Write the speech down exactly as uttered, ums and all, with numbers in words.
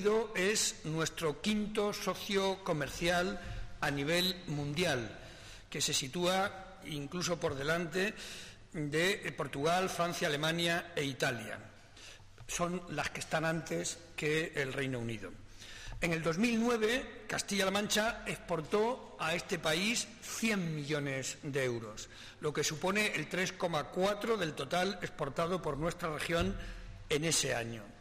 Unido es nuestro quinto socio comercial a nivel mundial, que se sitúa incluso por delante de Portugal, Francia, Alemania e Italia. Son las que están antes que el Reino Unido. En el dos mil nueve, Castilla-La Mancha exportó a este país cien millones de euros, lo que supone el tres coma cuatro del total exportado por nuestra región en ese año.